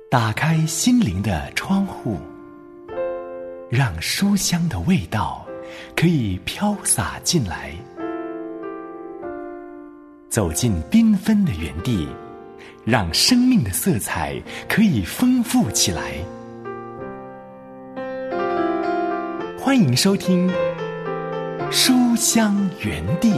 打开心灵的窗户，让书香的味道可以飘洒进来。走进缤纷的园地，让生命的色彩可以丰富起来。欢迎收听书香园地。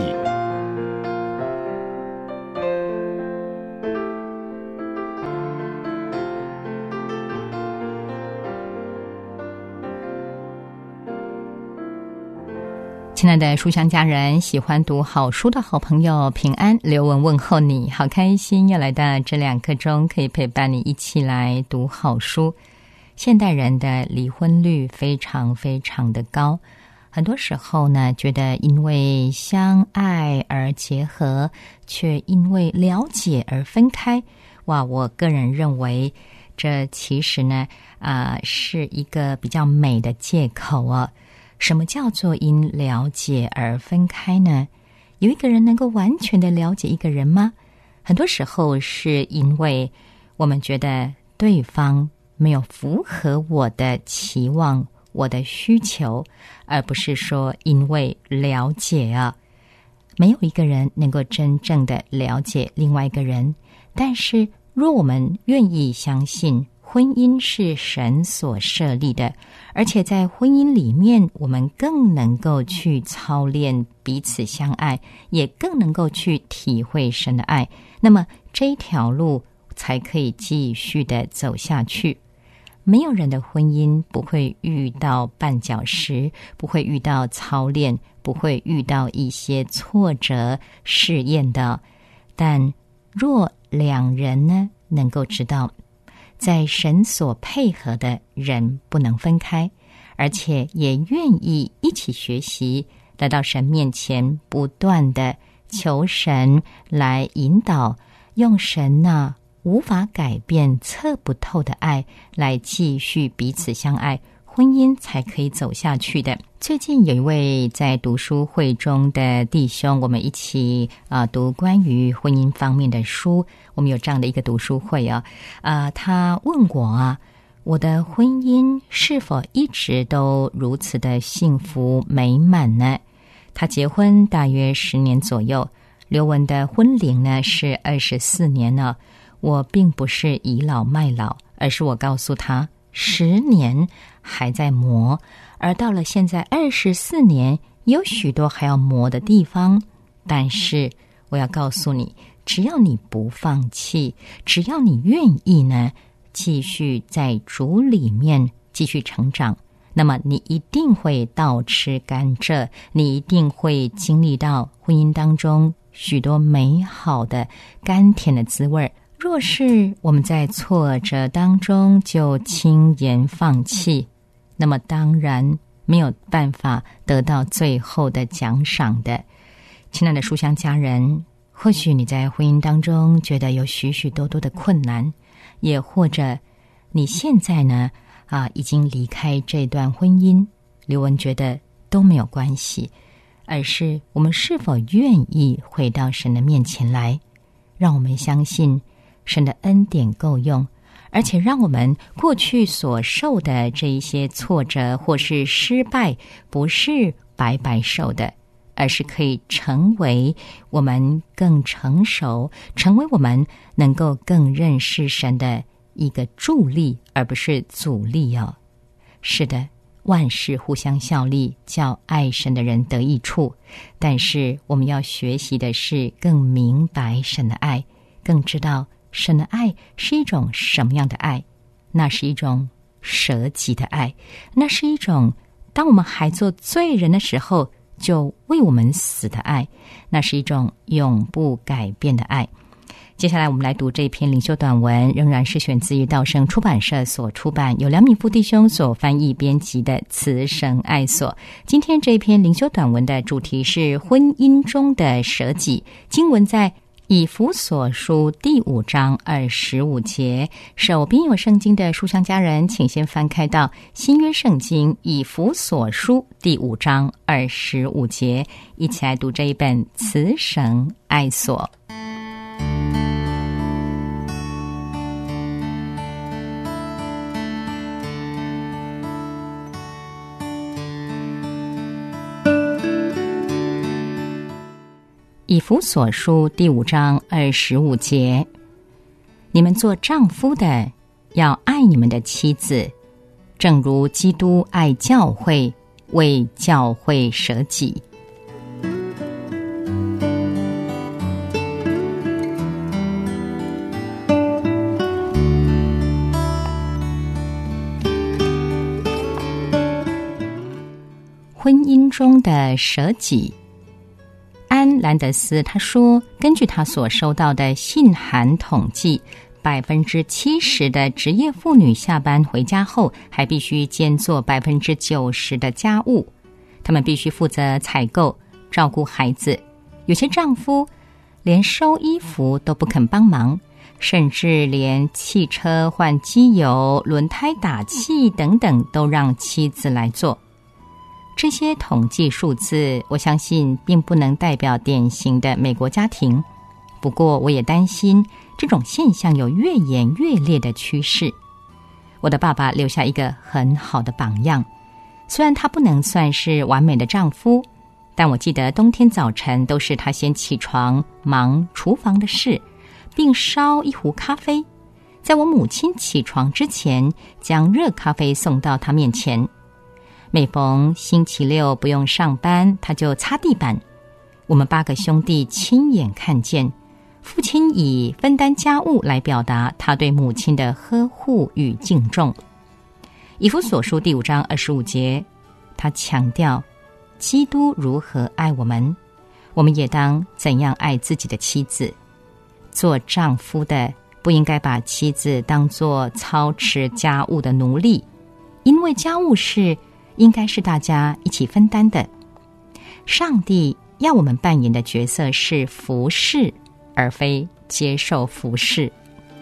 亲爱的书香家人，喜欢读好书的好朋友，平安，刘文问候你，好开心又来到这2刻钟，可以陪伴你一起来读好书。现代人的离婚率非常非常的高，很多时候呢，觉得因为相爱而结合，却因为了解而分开。哇，我个人认为这其实呢是一个比较美的借口啊。什么叫做因了解而分开呢？有一个人能够完全的了解一个人吗？很多时候是因为我们觉得对方没有符合我的期望、我的需求，而不是说因为了解啊。没有一个人能够真正的了解另外一个人，但是若我们愿意相信婚姻是神所设立的，而且在婚姻里面，我们更能够去操练彼此相爱，也更能够去体会神的爱，那么这一条路才可以继续的走下去。没有人的婚姻不会遇到绊脚石，不会遇到操练，不会遇到一些挫折试验的。但若两人呢，能够知道在神所配合的人不能分开，而且也愿意一起学习，来到神面前不断的求神来引导，用神无法改变测不透的爱来继续彼此相爱，婚姻才可以走下去的。最近有一位在读书会中的弟兄，我们一起读关于婚姻方面的书，我们有这样的一个读书会他问我我的婚姻是否一直都如此的幸福美满呢？他结婚大约10年左右，刘文的婚龄呢是24年了。我并不是倚老卖老，而是我告诉他10年还在磨，而到了现在24年，有许多还要磨的地方。但是我要告诉你，只要你不放弃，只要你愿意呢，继续在主里面继续成长，那么你一定会倒吃甘蔗，你一定会经历到婚姻当中许多美好的甘甜的滋味。若是我们在挫折当中就轻言放弃，那么当然没有办法得到最后的奖赏的。亲爱的书香家人，或许你在婚姻当中觉得有许许多多的困难，也或者你现在呢已经离开这段婚姻，刘文觉得都没有关系，而是我们是否愿意回到神的面前来，让我们相信神的恩典够用，而且让我们过去所受的这一些挫折或是失败，不是白白受的，而是可以成为我们更成熟，成为我们能够更认识神的一个助力，而不是阻力哦。是的，万事互相效力，叫爱神的人得益处。但是我们要学习的是更明白神的爱，更知道神的爱是一种什么样的爱？那是一种舍己的爱，那是一种当我们还做罪人的时候就为我们死的爱，那是一种永不改变的爱。接下来我们来读这篇灵修短文，仍然是选自于道生出版社所出版，由梁敏富弟兄所翻译编辑的《慈神爱所》。今天这篇灵修短文的主题是婚姻中的舍己，经文在以弗所书第5章25节。手边有圣经的书香家人，请先翻开到新约圣经以弗所书第5章25节，一起来读这一本慈神爱所。 以弗所书第5章25节，你们做丈夫的要爱你们的妻子，正如基督爱教会，为教会舍己。婚姻中的舍己，安兰德斯他说，根据他所收到的信函统计，70%的职业妇女下班回家后还必须兼做90%的家务，她们必须负责采购、照顾孩子，有些丈夫连收衣服都不肯帮忙，甚至连汽车换机油、轮胎打气等等都让妻子来做。这些统计数字，我相信并不能代表典型的美国家庭，不过我也担心这种现象有越演越烈的趋势。我的爸爸留下一个很好的榜样，虽然他不能算是完美的丈夫，但我记得冬天早晨都是他先起床忙厨房的事，并烧一壶咖啡，在我母亲起床之前将热咖啡送到他面前。每逢星期六不用上班，他就擦地板。我们8个兄弟亲眼看见父亲以分担家务来表达他对母亲的呵护与敬重。以弗所书第5章25节，他强调基督如何爱我们，我们也当怎样爱自己的妻子。做丈夫的不应该把妻子当作操持家务的奴隶，因为家务事应该是大家一起分担的。上帝要我们扮演的角色是服侍，而非接受服侍。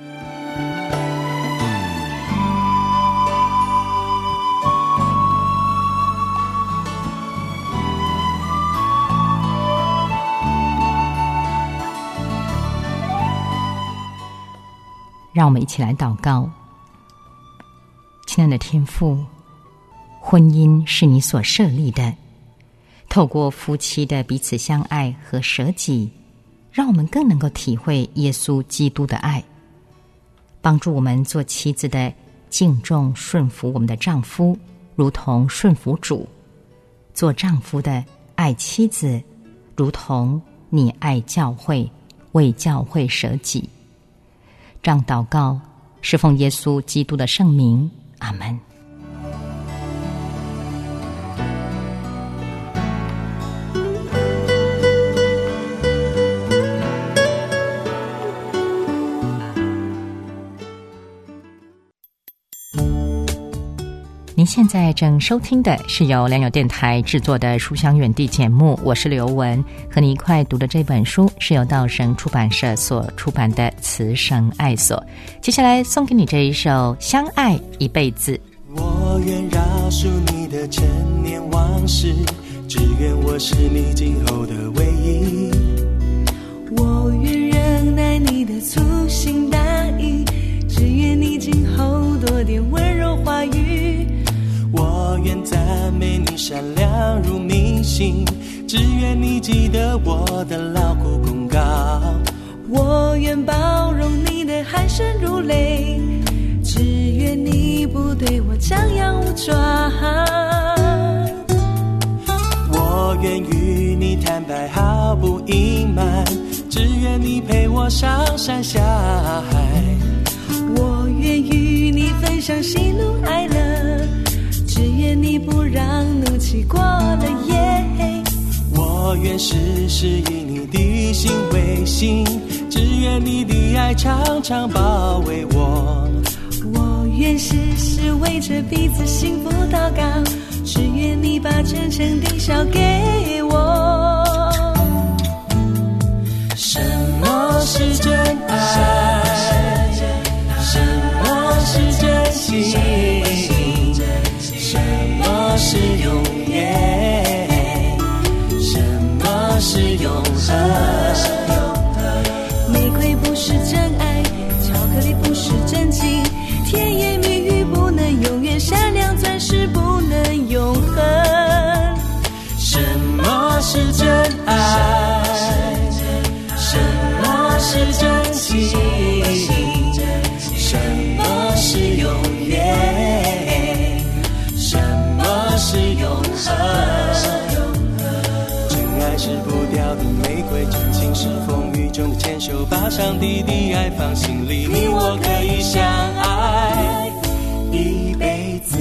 让我们一起来祷告。亲爱的天父，婚姻是你所设立的，透过夫妻的彼此相爱和舍己，让我们更能够体会耶稣基督的爱，帮助我们做妻子的敬重顺服我们的丈夫，如同顺服主；做丈夫的爱妻子，如同你爱教会，为教会舍己。这样祷告是奉耶稣基督的圣名，阿们。您现在正收听的是由良友电台制作的书香远地节目，我是刘文，和你一块读的这本书是由道声出版社所出版的《慈神爱所》。接下来送给你这一首《相爱一辈子》。 我愿饶恕你的陈年往事，只愿我是你今后的唯一。 我愿忍耐你的粗心大意，只愿你今后多点温柔话语。 我愿赞美你善良如明星，只愿你记得我的劳苦功高。 我愿包容你的含声如泪，只愿你不对我张牙舞爪。 我愿与你坦白毫不隐瞒，只愿你陪我上山下海。 我愿与你分享喜怒哀乐，只愿你不让怒气过了夜。 我愿时时以你的心为心，只愿你的爱常常包围我。 我愿时时为着彼此幸福祷告，只愿你把真诚地笑给我。 什么是真爱？什么是真心？什么是永远？什么是永恒？ 玫瑰不是真爱，巧克力不是真情，甜言蜜语不能永远，善良钻石不能永恒。 什么是真爱？ 是风雨中的牵手，把上帝的爱放心里，你我可以相爱一辈子。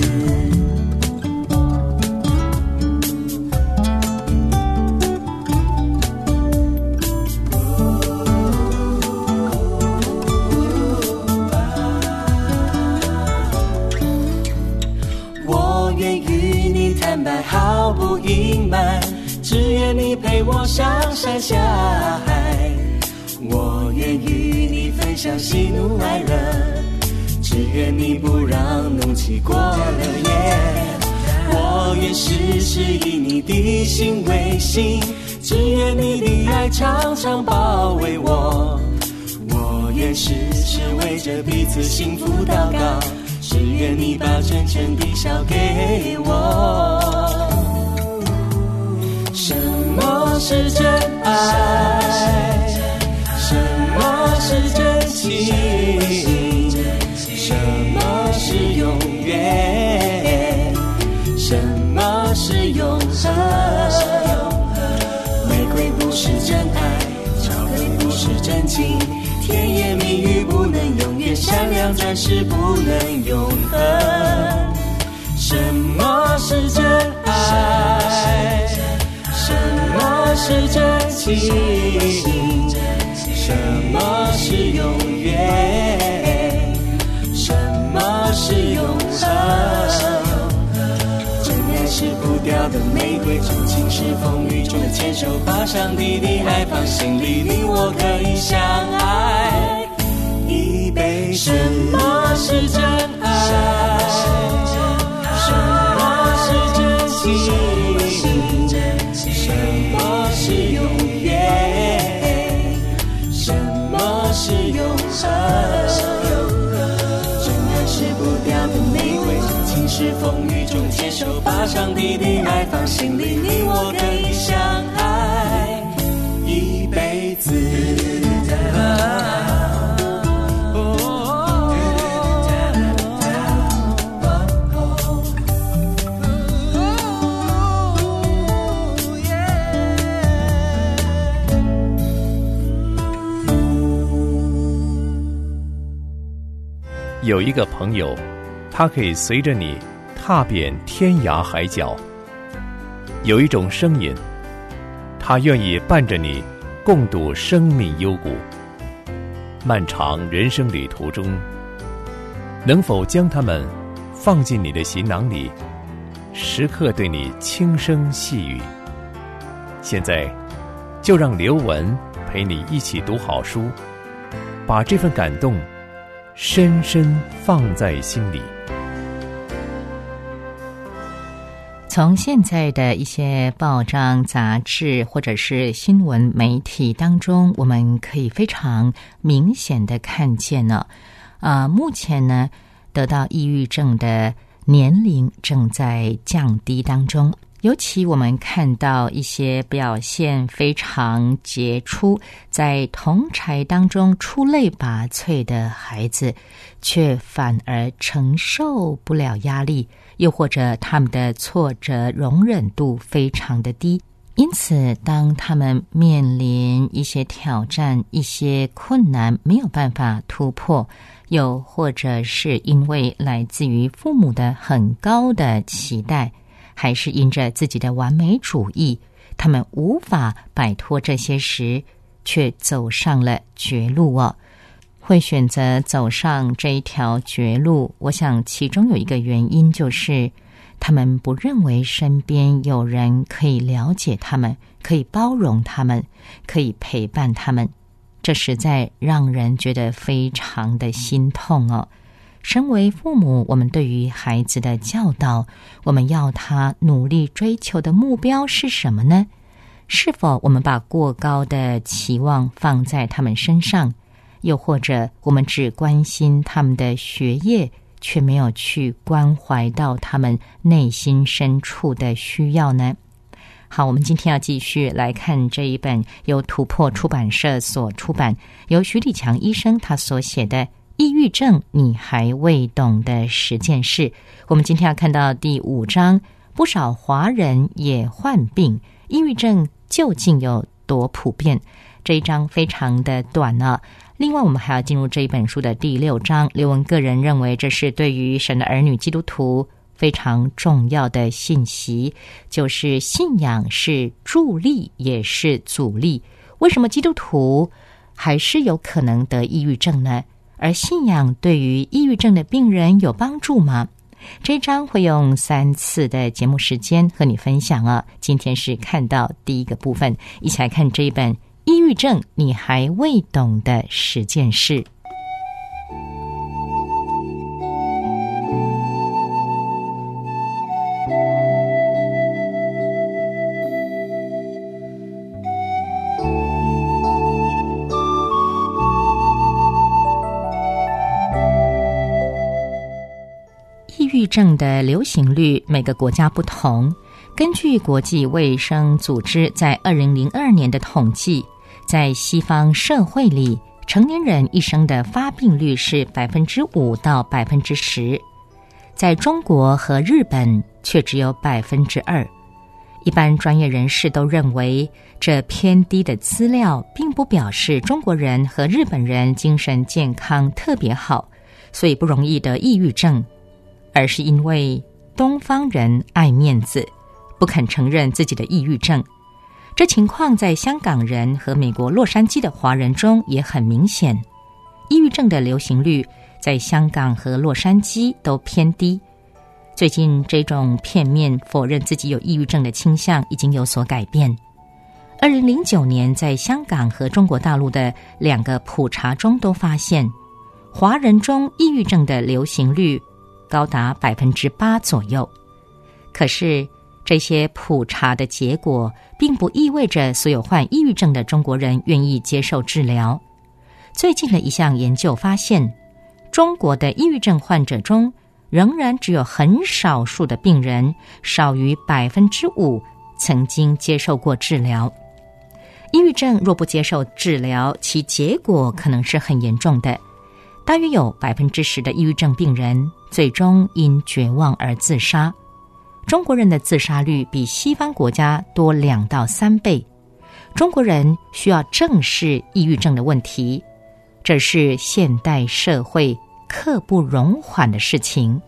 我愿与你坦白，毫不隐瞒，只愿你陪我上山下海，我愿与你分享喜怒哀乐，只愿你不让怒气过了夜。我愿时时以你的心为心，只愿你的爱常常包围我。我愿时时为着彼此幸福祷告，只愿你把真诚的笑给我。什么是真爱？什么是真情？什么是永远？什么是永恒？玫瑰不是真爱，巧克力不是真情，甜言蜜语不能永远，善良钻石不能永恒。什么是真爱？什么是真情？什么是永远？什么是永恒？真爱是不掉的玫瑰，真情是风雨中的牵手，把上帝的爱放心里，你我可以相爱一辈子。什么是真爱？什么是真情？什么是永远？什么是永恒？真爱是不掉的玫瑰，真情是风雨中的牵手，把上帝的爱放心里，你我可以相爱一辈子。 有一个朋友，他可以随着你踏遍天涯海角；有一种声音，他愿意伴着你共度生命幽谷。漫长人生旅途中，能否将他们放进你的行囊里，时刻对你轻声细语？现在就让刘文陪你一起读好书，把这份感动深深放在心里。 从现在的一些报章杂志或者是新闻媒体当中，我们可以非常明显的看见呢，目前呢得到抑郁症的年龄正在降低当中。尤其我们看到一些表现非常杰出，在同侪当中出类拔萃的孩子，却反而承受不了压力，又或者他们的挫折容忍度非常的低。因此当他们面临一些挑战、一些困难没有办法突破，又或者是因为来自于父母的很高的期待，还是因着自己的完美主义，他们无法摆脱这些时，却走上了绝路哦。会选择走上这一条绝路，我想其中有一个原因就是他们不认为身边有人可以了解他们，可以包容他们，可以陪伴他们，这实在让人觉得非常的心痛哦。身为父母，我们对于孩子的教导，我们要他努力追求的目标是什么呢？是否我们把过高的期望放在他们身上，又或者我们只关心他们的学业，却没有去关怀到他们内心深处的需要呢？好，我们今天要继续来看这一本由突破出版社所出版，由徐礼强医生他所写的抑郁症你还未懂的10件事。我们今天要看到第5章，不少华人也患病，抑郁症究竟有多普遍？ 这一章非常的短呢。另外我们还要进入这一本书的第6章，刘文个人认为这是对于神的儿女基督徒非常重要的信息，就是信仰是助力也是阻力。为什么基督徒还是有可能得抑郁症呢？而信仰对于抑郁症的病人有帮助吗？这一章会用3次的节目时间和你分享啊。今天是看到第一个部分，一起来看这一本《抑郁症你还未懂的10件事》。抑郁症的流行率每个国家不同，根据国际卫生组织在2002年的统计，在西方社会里，成年人一生的发病率是5%到10%，在中国和日本却只有2%。一般专业人士都认为，这偏低的资料并不表示中国人和日本人精神健康特别好，所以不容易得抑郁症，而是因为东方人爱面子，不肯承认自己的抑郁症。这情况在香港人和美国洛杉矶的华人中也很明显。抑郁症的流行率在香港和洛杉矶都偏低。最近这种片面否认自己有抑郁症的倾向已经有所改变。2009年在香港和中国大陆的2个普查中都发现，华人中抑郁症的流行率高达8%左右。可是这些普查的结果并不意味着所有患抑郁症的中国人愿意接受治疗。最近的一项研究发现，中国的抑郁症患者中仍然只有很少数的病人，少于5%曾经接受过治疗。抑郁症若不接受治疗，其结果可能是很严重的。大约有10%的抑郁症病人最终因绝望而自杀。中国人的自杀率比西方国家多2到3倍。中国人需要正视抑郁症的问题，这是现代社会刻不容缓的事情。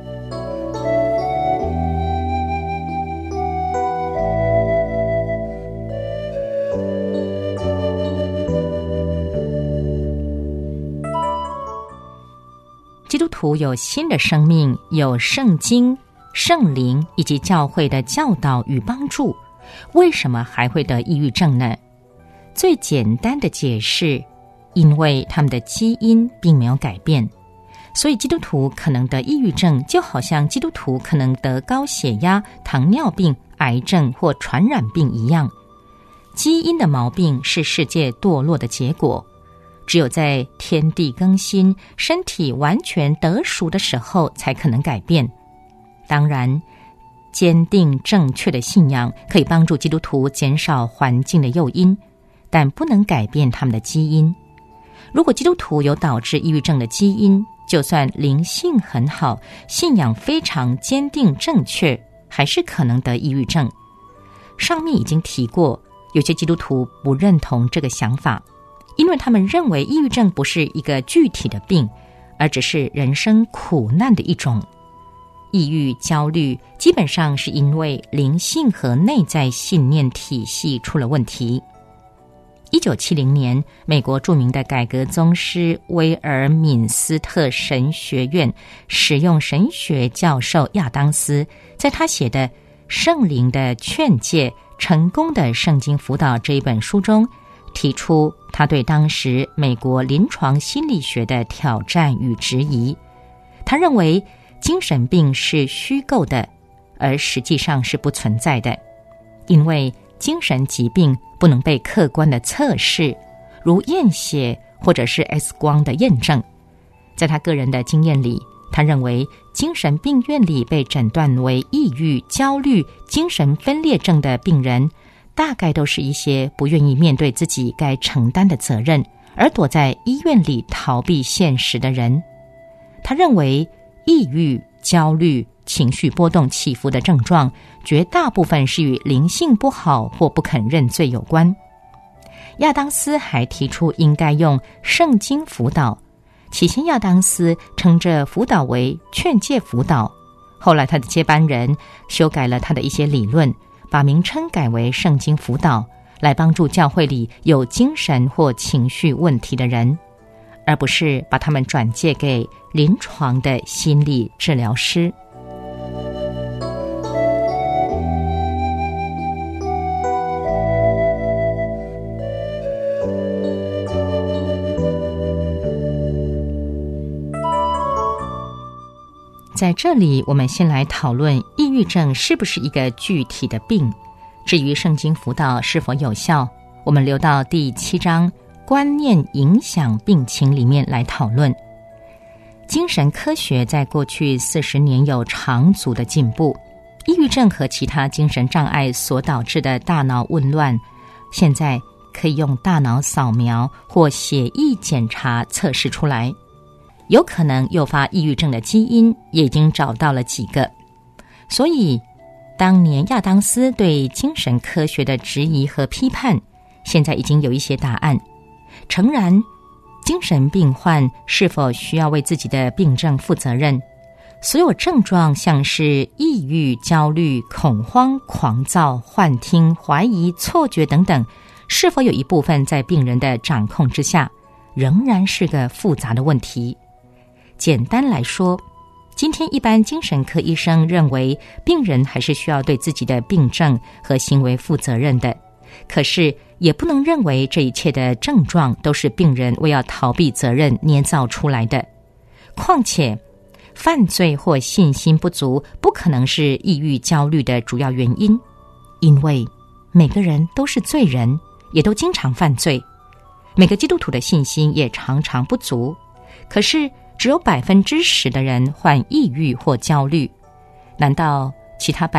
基督徒有新的生命，有圣经、圣灵以及教会的教导与帮助，为什么还会得抑郁症呢？最简单的解释，因为他们的基因并没有改变，所以基督徒可能得抑郁症，就好像基督徒可能得高血压、糖尿病、癌症或传染病一样。基因的毛病是世界堕落的结果，只有在天地更新、身体完全得赎的时候才可能改变。当然，坚定正确的信仰可以帮助基督徒减少环境的诱因，但不能改变他们的基因。如果基督徒有导致抑郁症的基因，就算灵性很好，信仰非常坚定正确，还是可能得抑郁症。上面已经提过，有些基督徒不认同这个想法，因为他们认为抑郁症不是一个具体的病，而只是人生苦难的一种。抑郁、焦虑基本上是因为灵性和内在信念体系出了问题。1970年，美国著名的改革宗师威尔敏斯特神学院实用神学教授亚当斯，在他写的《圣灵的劝诫：成功的圣经辅导》这一本书中，提出他对当时美国临床心理学的挑战与质疑。他认为精神病是虚构的，而实际上是不存在的，因为精神疾病不能被客观的测试，如验血或者是 X 光的验证。在他个人的经验里，他认为精神病院里被诊断为抑郁、焦虑、精神分裂症的病人，大概都是一些不愿意面对自己该承担的责任，而躲在医院里逃避现实的人。他认为抑郁、焦虑、情绪波动起伏的症状，绝大部分是与灵性不好或不肯认罪有关。 亚当斯还提出应该用圣经辅导。起先亚当斯称这辅导为劝诫辅导，后来他的接班人修改了他的一些理论，把名称改为圣经辅导，来帮助教会里有精神或情绪问题的人，而不是把他们转介给临床的心理治疗师。在这里，我们先来讨论抑郁症是不是一个具体的病。至于圣经辅导是否有效，我们留到第7章观念影响病情里面来讨论。精神科学在过去40年有长足的进步，抑郁症和其他精神障碍所导致的大脑紊乱，现在可以用大脑扫描或血液检查测试出来。有可能诱发抑郁症的基因也已经找到了几个，所以当年亚当斯对精神科学的质疑和批判，现在已经有一些答案。诚然，精神病患是否需要为自己的病症负责任？所有症状像是抑郁、焦虑、恐慌、狂躁、幻听、怀疑、错觉等等，是否有一部分在病人的掌控之下，仍然是个复杂的问题。简单来说，今天一般精神科医生认为病人还是需要对自己的病症和行为负责任的，可是也不能认为这一切的症状都是病人为要逃避责任捏造出来的。况且犯罪或信心不足不可能是抑郁焦虑的主要原因，因为每个人都是罪人，也都经常犯罪，每个基督徒的信心也常常不足，可是只有10%的人患抑郁或焦虑，难道其他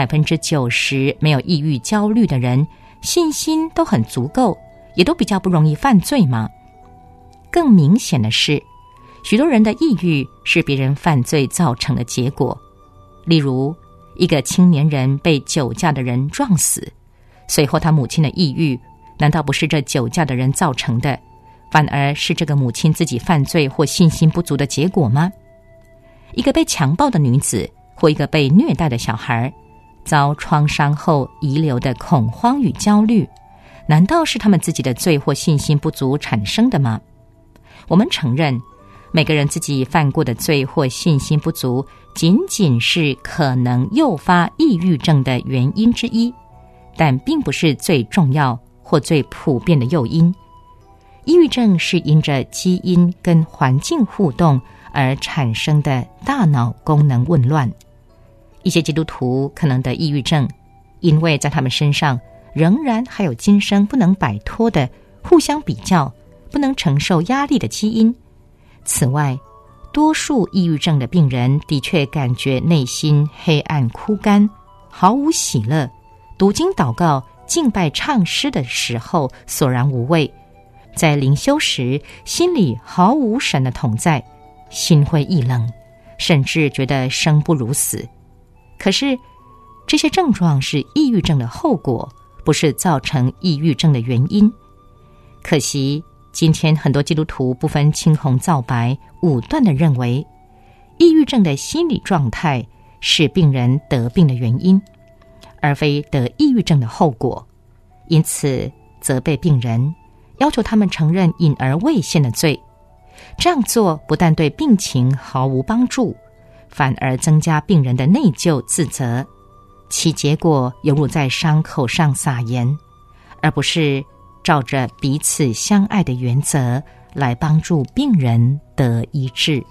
90%没有抑郁焦虑的人信心都很足够，也都比较不容易犯罪吗？更明显的是，许多人的抑郁是别人犯罪造成的结果。例如，一个青年人被酒驾的人撞死，随后他母亲的抑郁，难道不是这酒驾的人造成的，反而是这个母亲自己犯罪或信心不足的结果吗？一个被强暴的女子或一个被虐待的小孩，遭创伤后遗留的恐慌与焦虑，难道是他们自己的罪或信心不足产生的吗？我们承认，每个人自己犯过的罪或信心不足，仅仅是可能诱发抑郁症的原因之一，但并不是最重要或最普遍的诱因。抑郁症是因着基因跟环境互动而产生的大脑功能紊乱。一些基督徒可能得抑郁症，因为在他们身上仍然还有今生不能摆脱的互相比较、不能承受压力的基因。此外，多数抑郁症的病人的确感觉内心黑暗枯干，毫无喜乐，读经祷告、敬拜唱诗的时候索然无味，在灵修时心里毫无神的同在，心灰意冷，甚至觉得生不如死。可是这些症状是抑郁症的后果，不是造成抑郁症的原因。可惜今天很多基督徒不分青红皂白，武断地认为抑郁症的心理状态是病人得病的原因，而非得抑郁症的后果，因此责备病人，要求他们承认隐而未现的罪。这样做不但对病情毫无帮助，反而增加病人的内疚自责，其结果犹如在伤口上撒盐，而不是照着彼此相爱的原则来帮助病人得医治。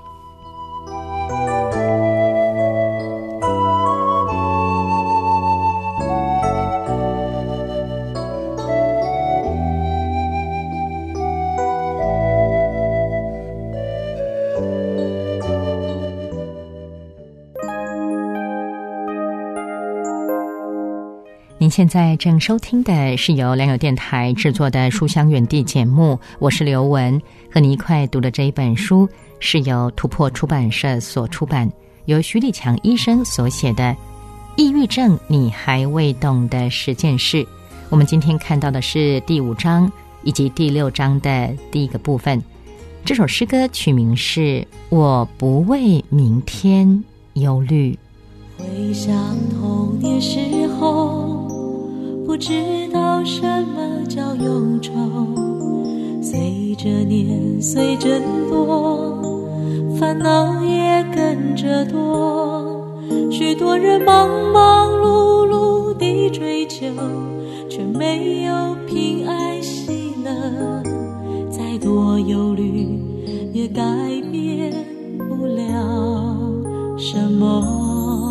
您现在正收听的是由良友电台制作的书香远地节目，我是刘文，和你一块读的这一本书是由突破出版社所出版，由徐立强医生所写的《抑郁症你还未懂的10件事》。我们今天看到的是第5章以及第6章的第1个部分。这首诗歌取名是《我不为明天忧虑》。 回想童年时候，不知道什么叫忧愁，随着年岁增多，烦恼也跟着多，许多人忙忙碌碌地追求，却没有平安喜乐，再多忧虑也改变不了什么。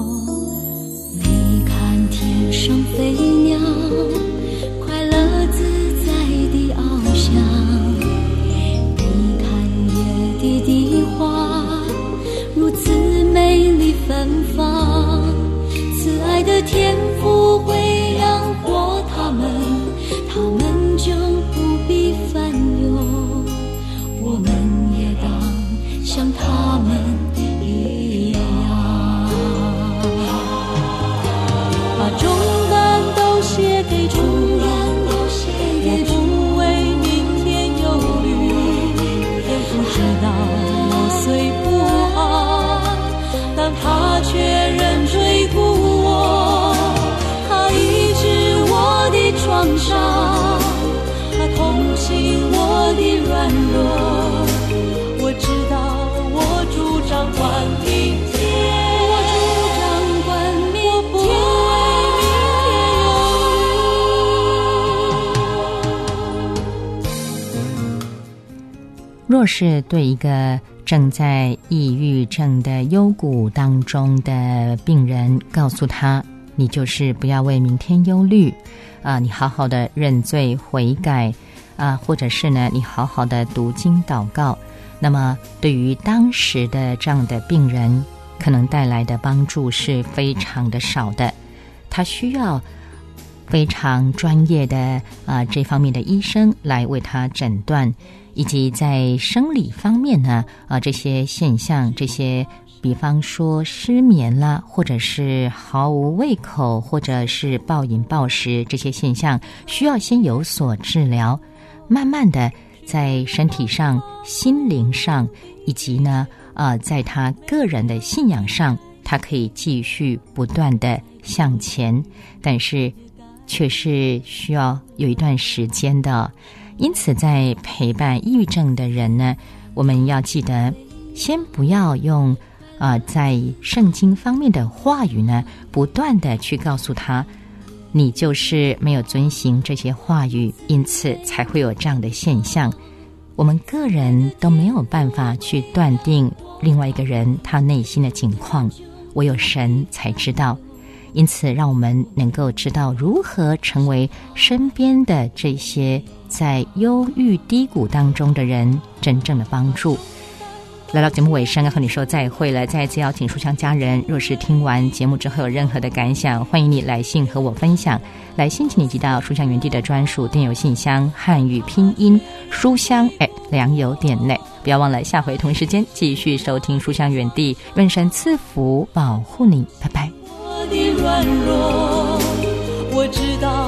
你看天上飞鸟，快乐自在地翱翔，你看野地的花如此美丽芬芳，慈爱的天父会养活他们，他们就不必烦忧，我们也当像他们一样，把重担都卸给主，我不为明天忧虑，天父知道我虽不好，但他却仍追顾我，他医治我的创伤，他同情我的软弱，我知道我主掌管明天，我主掌管明天，我不为明天忧虑。 若是对一个正在抑郁症的幽谷当中的病人告诉他，你就是不要为明天忧虑你好好的认罪悔改或者是呢你好好的读经祷告，那么对于当时的这样的病人可能带来的帮助是非常的少的，他需要非常专业的这方面的医生来为他诊断，以及在生理方面呢这些现象，这些比方说失眠啦，或者是毫无胃口，或者是暴饮暴食，这些现象需要先有所治疗，慢慢的在身体上、心灵上，以及呢在他个人的信仰上，他可以继续不断的向前，但是却是需要有一段时间的。因此在陪伴抑郁症的人呢，我们要记得先不要用在圣经方面的话语呢不断的去告诉他你就是没有遵行这些话语，因此才会有这样的现象。我们个人都没有办法去断定另外一个人他内心的境况，唯有神才知道。因此让我们能够知道如何成为身边的这些在忧郁低谷当中的人真正的帮助。来到节目尾声，要和你说再会了。再次邀请书香家人，若是听完节目之后有任何的感想，欢迎你来信和我分享。来信请你寄到书香园地的专属电邮信箱，汉语拼音书香良友.net。不要忘了下回同一时间继续收听书香园地，愿神赐福保护你，拜拜。 我的软弱，我知道